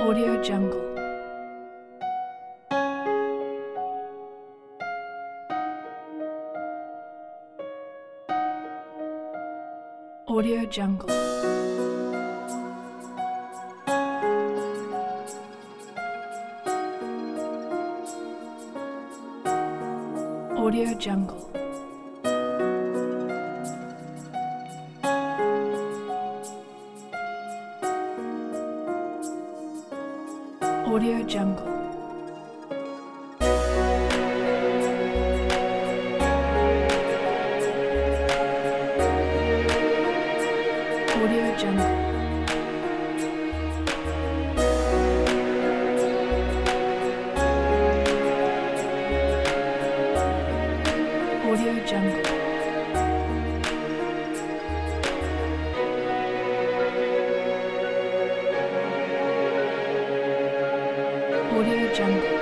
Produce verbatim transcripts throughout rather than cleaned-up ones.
Audio Jungle. Audio Jungle. Audio Jungle. Audio Jungle. Audio Jungle. Audio Jungle. Audio Jungle.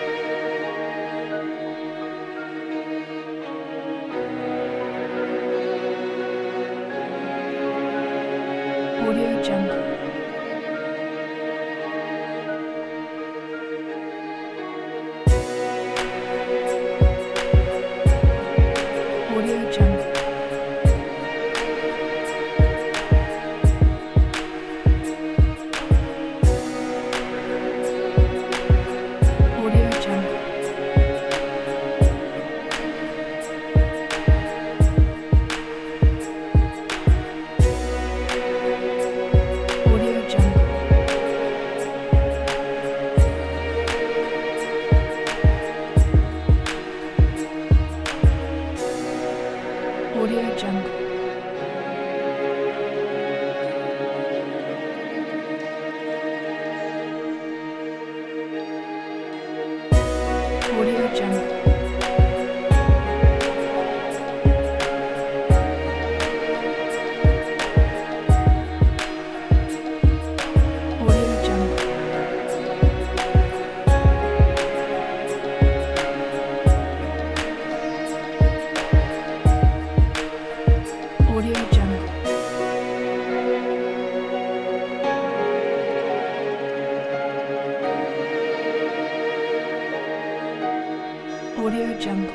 Audio Jungle. Audio Jungle. Audio Jungle. Audio Jungle. Audio Jungle. Audio Jungle. Audio Jungle. Audio Jungle. Audio Jungle.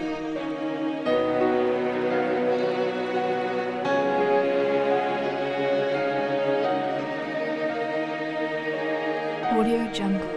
Audio Jungle.